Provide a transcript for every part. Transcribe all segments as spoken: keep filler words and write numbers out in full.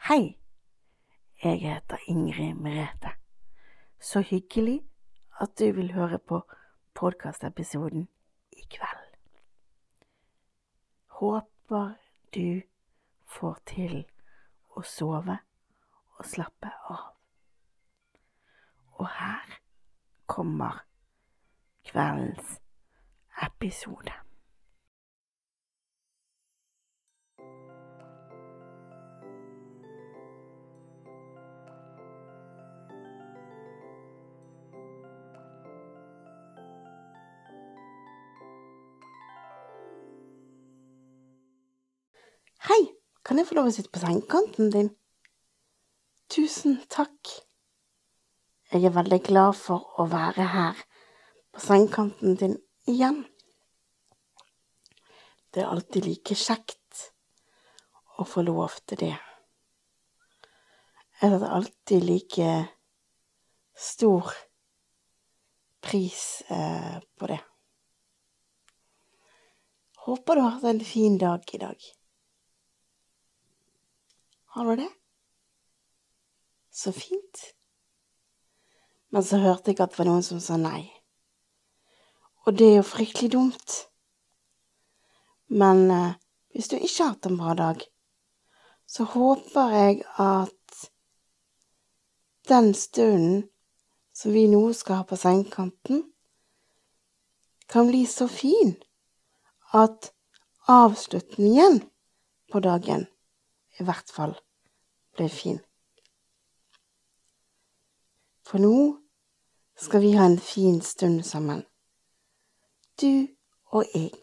Hei, jeg heter Ingrid Merete. Så hyggelig at du vil høre på podcastepisoden i kveld. Håper du får til å sove og slappe av. Og her kommer kveldens episode. Hei, kan jeg få lov å sitte på sengekanten din? Tusen takk. Jeg er veldig glad for å være her på sengekanten din igjen. Det er alltid like kjekt å få lov til det. Jeg setter alltid like stor pris eh, på det. Håper du har hatt en fin dag i dag. Har du det? Så fint. Men så hørte jeg at det var noen som sa nei. Og det er jo fryktelig dumt. Men eh, hvis du ikke har hatt en bra dag, så håper jeg at den stunden som vi nå skal ha på sengekanten, kan bli så fin at avslutningen på dagen i hvert fall blir fin. For nå skal vi ha en fin stund sammen. Du og jeg.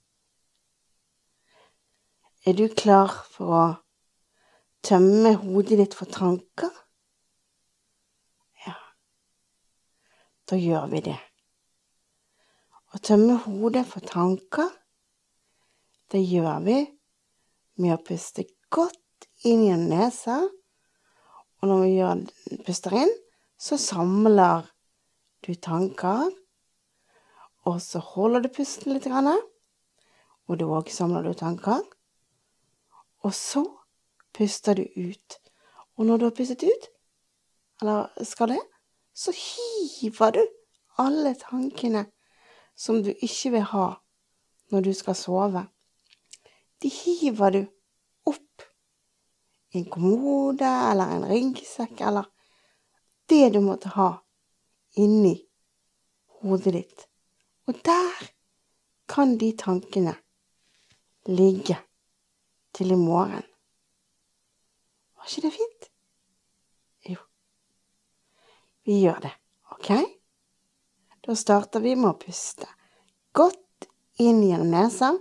Er du klar for å tømme hodet ditt for tanker? Ja, da gjør vi det. Å tømme hodet for tanker, det gjør vi med å puste godt inn i nesa, og når vi gjør, puster inn, så samler du tanker, og så holder du pusten litt grann, og da også samler du tanker, og så puster du ut. Og når du har pustet ut, eller skal det, så hiver du alle tankene som du ikke vil ha når du skal sove. De hiver du opp i en kommode, eller en ryggsekk, eller det du måtte ha inni hodet ditt. Og der kan de tankene ligge til i morgen. Var ikke det fint? Jo. Vi gjør det, ok? Da starter vi med å puste godt inn gjennom nesa.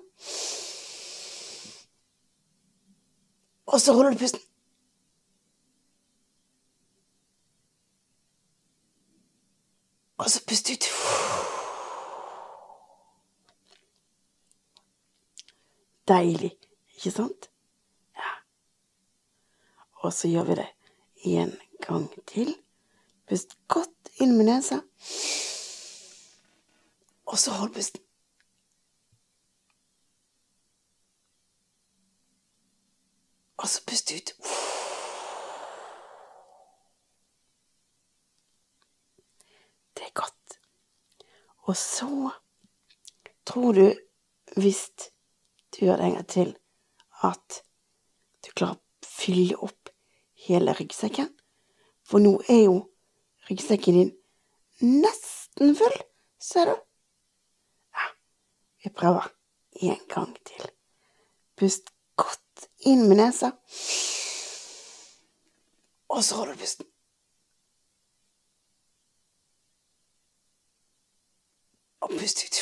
Og så holder du pusten. Og så puster ut. Deilig, ikke sant? Ja. Og så gjør vi det en gang til. Pust godt inn med nesa. Og så hold pusten. Og så pust ut. Det er godt. Og så tror du, hvis du gjør det en gang til, at du klarer å fylle opp hele ryggsekken. For nå er jo ryggsekken din nesten full, ser du? Ja, vi prøver en gang til. Pust godt inn med nesa. Og så holder du pusten. Og pust ut.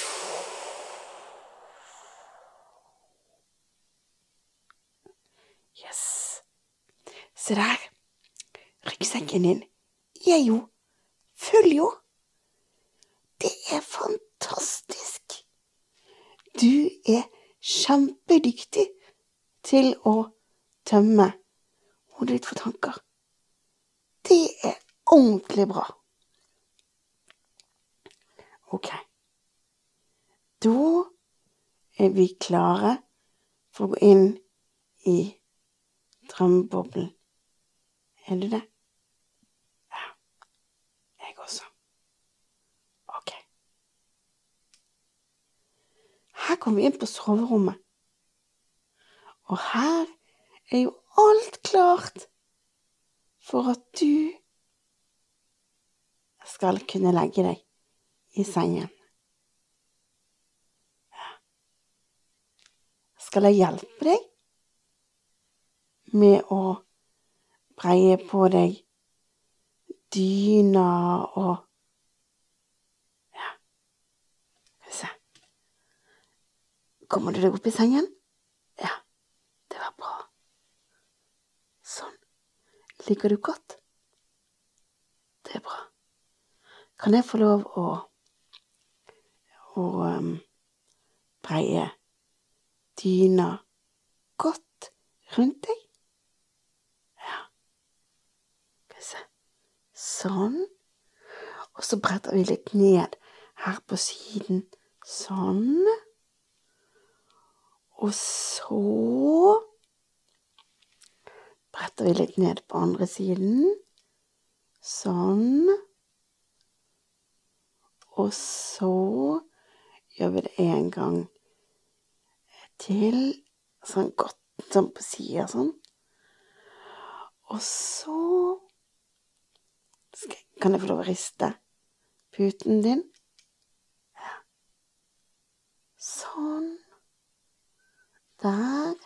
Yes. Se der. Ryggsekken din er jo full, jo. Det er fantastisk. Du er kjempedyktig til å tømme hodet ditt for tanker. Det er ordentlig bra. Ok. Da er vi klare for å gå inn i drømmeboblen Er du det? Ja, jeg også. Ok. Her kommer vi inn på soverommet. Og her er jo alt klart for at du skal kunne legge deg i sengen. Skal jeg hjelpe deg med å breie på deg dyna og ja, skal vi se. Kommer du deg opp i sengen? Ja, det var bra. Sånn. Liker du godt? Det er bra. Kan jeg få lov å å um, breie dyna godt rundt deg? Ja. Skal vi se. Sånn. Og så bretter vi litt ned her på siden. Sånn. Og så bretter vi litt ned på andre siden. Sånn. Og så gjør vi det en gang til, sånn godt, sånn på siden, sånn. Og så skal, kan jeg få lov å riste puten din. Ja. Sånn. Der.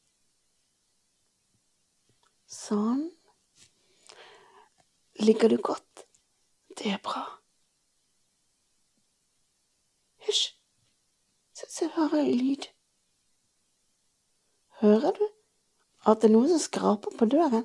Sånn. Ligger du godt? Det er bra. Hysj. Se, se, hører jeg lyd. Hører du at det er noen som skraper på døren?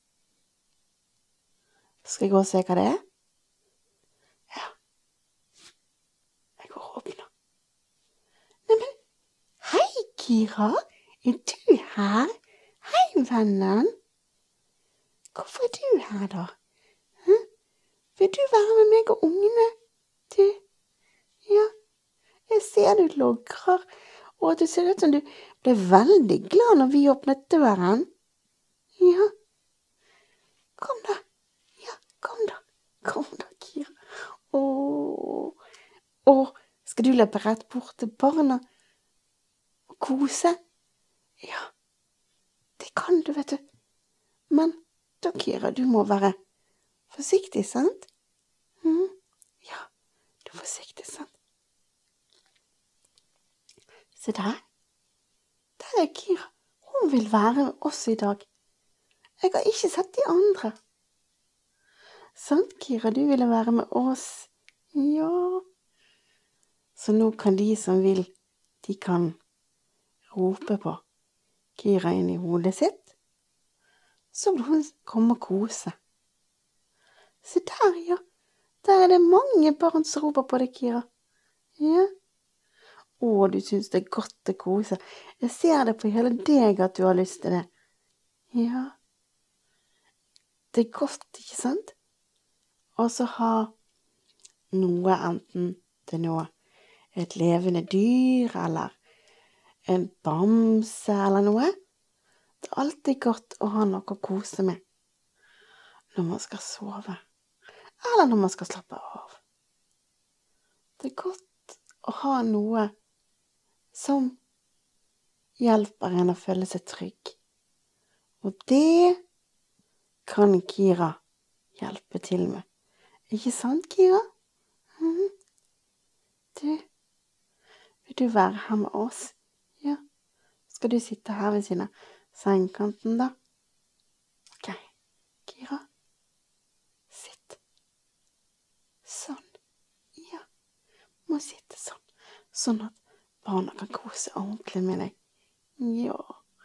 Skal jeg gå og se hva det er? Ja. Jeg går og åpner. Neimen, hei Kira, er du her? Hei vennen. Hvorfor er du her da? Hm? Vil du være med meg og ungene? Du, ja, jeg ser du logrer, og det ser ut som du ble veldig glad når vi åpnet døren. Ja, kom da. Ja, kom da. Kom da, Kira. Åh, åh, skal du løpe rett bort til barna og kose? Ja, det kan du, vet du. Men da, Kira, du må være forsiktig, sant? Mhm. Ja, du er forsiktig, sant? Se der. Der er Kira. Hun vil være med oss i dag. Jeg har ikke sett de andre. Sant, Kira, du ville være med oss. Ja. Så nå kan de som vil, de kan rope på Kira inn i hodet sitt. Så vil hun komme og kose. Se der, ja. Der er det mange barn som roper på deg, Kira. Ja. Å, du synes det er godt å kose. Jeg ser det på hele deg at du har lyst til det. Ja. Det er godt, ikke sant? Og så ha noe, enten det nå et levende dyr, eller en bamse, eller noe. Det er alltid godt å ha noe å kose med når man skal sove, eller når man skal slappe av. Det er godt å ha noe som hjelper en å føle seg trygg. Og det kan Kira hjelpe til med. Ikke sant, Kira? Mhm. Du, vil du være her med oss? Ja. Skal du sitte her ved siden av sengekanten da? Ok, Kira. Sitt. Sånn. Ja. Må sitte sånn. Sånn at barna kan kose ordentlig med deg. Ja.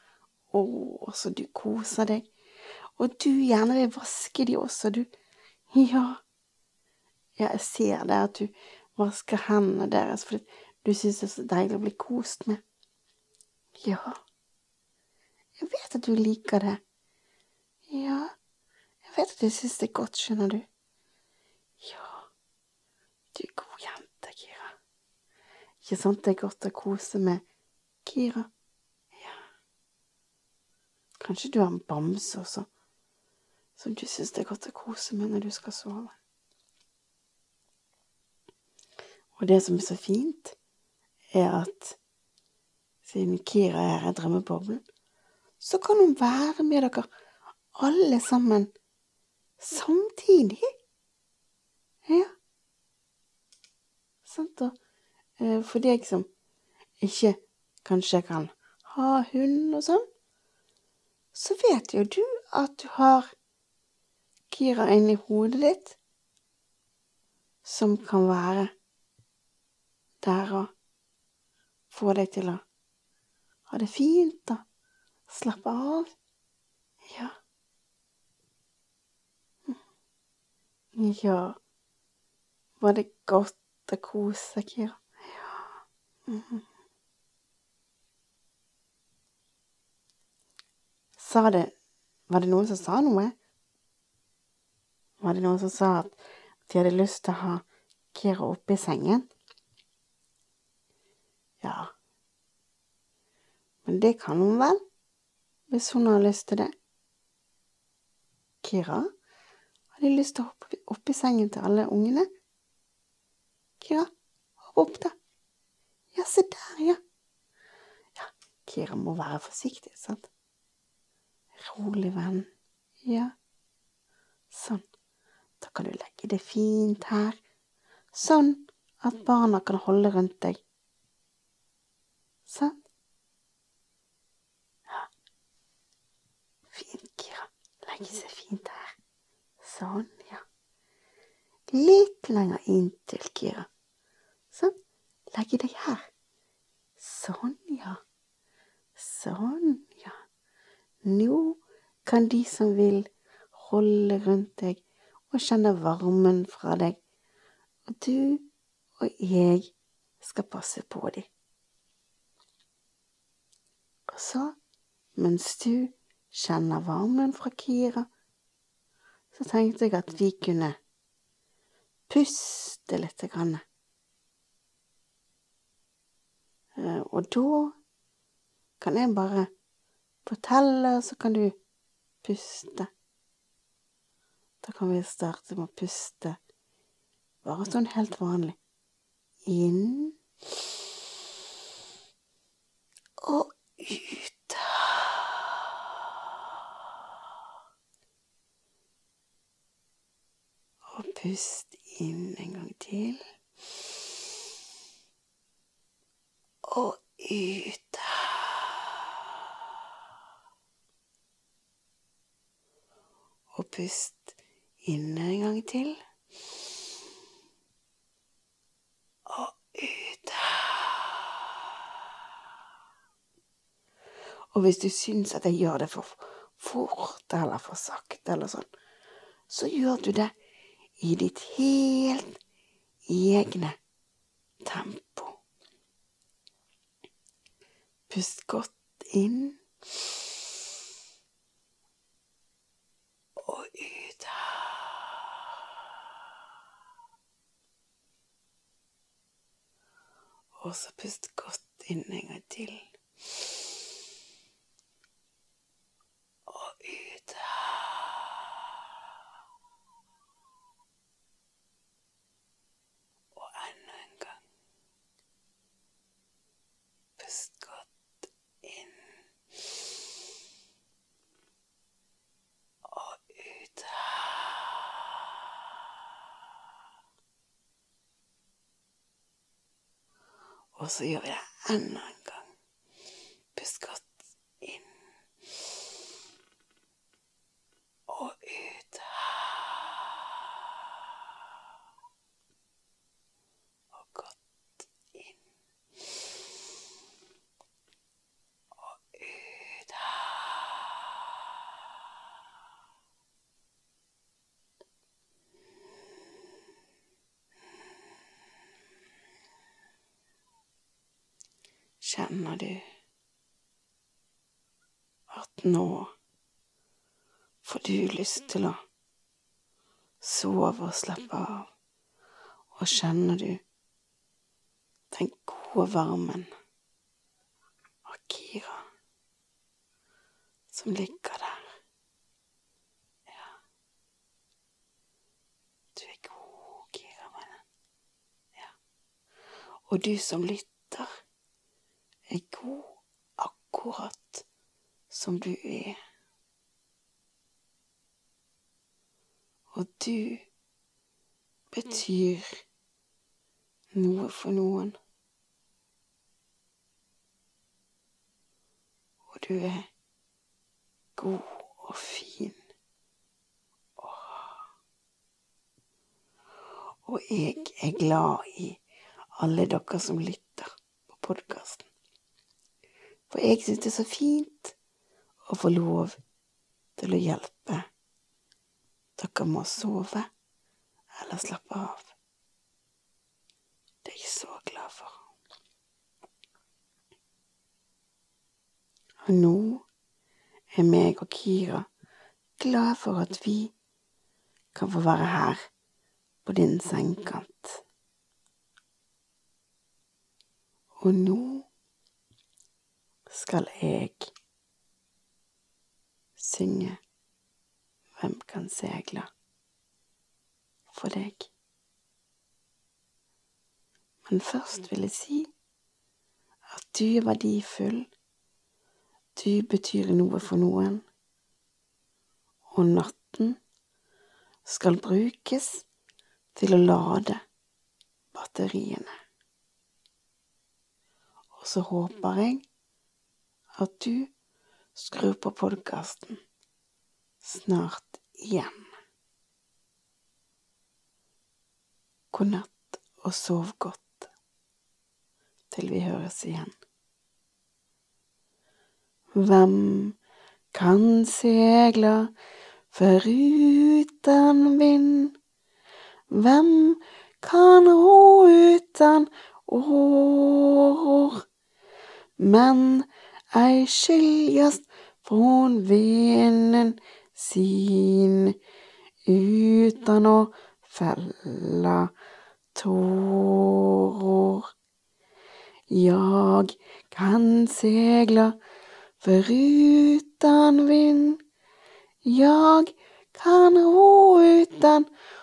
Åh, så du koser deg. Og du gjerne vil vaske de også, du. Ja. Ja, jeg ser det at du vasker hendene deres, for du synes det er så deilig å bli kost med. Ja. Jeg vet at du liker det. Ja. Jeg vet at du synes det er godt, skjønner du. Ja. Du er god jente, Kira. Ikke sant det er godt å kose med Kira? Ja. Kanskje du har en bamse også, som du synes det er godt å kose med når du skal sove. Og det som er så fint, er at siden Kira er i drømmeboblen, så kan hun være med dere alle sammen samtidig. Ja. Sant da? For deg som ikke kanskje kan ha hund og sånn, så vet jo du at du har Kira inni hodet ditt, som kan være der og få deg til å ha det fint da, slappe av. Ja. Ja. Var det godt å kose, Kira? Ja. Mhm. Sa det, var det noen som sa noe? Var det noen som sa at de hadde lyst til å ha Kira oppe i sengen? Ja. Men det kan hun vel, hvis hun har lyst til det. Kira, har de lyst til å hoppe opp i sengen til alle ungene? Kira, hopp opp da. Ja, se der, ja. Ja, Kira må være forsiktig, sant? Rolig, venn. Ja. Sånn. Da kan du legge det fint her. Sånn at barna kan holde rundt deg. Sånn. Ja. Fint, Kira. Legge seg fint her. Sånn, ja. Litt lenger inn til, Kira. Sånn. Legge deg her. Sånn, ja. Sånn, ja. Nå kan de som vil holde rundt deg og kjenne varmen fra deg. Og du og jeg skal passe på dem. Og så, mens du kjenner varmen fra Kira, så tenkte jeg at vi kunne puste litt grann. Og da kan jeg bare fortelle, så kan du puste. Da kan vi starte med å puste. Bare sånn helt vanlig. Inn. Og ut. Og pust inn en gang til. Og ut. Og pust inn en gang til. Og ut. Og hvis du synes at jeg gjør det for fort eller for sakte eller sånn, så gjør du det i ditt helt egne tempo. Pust godt inn. Og ut. Og så pust godt inn en gang til. Og ut. Og enda en gang. Pust godt inn. Og så gjør vi det enda en gang. Pust godt inn. Og ut. Og godt inn. Og ut. Kjenner du at nå får du lyst til å sove og slappe av, og kjenner du den gode varmen av Kira som ligger der? Ja. Du er god, Kira, vennen. Ja. Og du som lytter er god akkurat som du er. Og du betyr noe for noen. Og du er god og fin. Åh. Og jeg er glad i alle dere som lytter på podcasten. For jeg synes det er så fint å få lov til å hjelpe dere med å sove eller slappe av. Det er jeg så glad for. Og nå er meg og Kira glad for at vi kan få være her på din sengekant. Og nå skal jeg synge Hvem kan segle for deg. Men først vil jeg si at du er verdifull, du betyr noe for noen, og natten skal brukes til å lade batteriene. Og så håper jeg at du skrur på podcasten snart igjen. God natt og sov godt til vi høres igjen. Hvem kan segla foruten vind? Hvem kan ro uten år? Men ei skiljast från vinden sin utan å fälla tårer. Jag kan segla foruten vind. Jag kan ro utan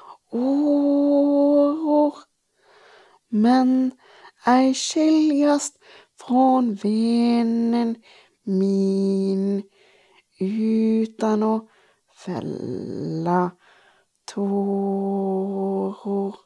år. Men ei skiljast från vinden min utan å fälla tårer.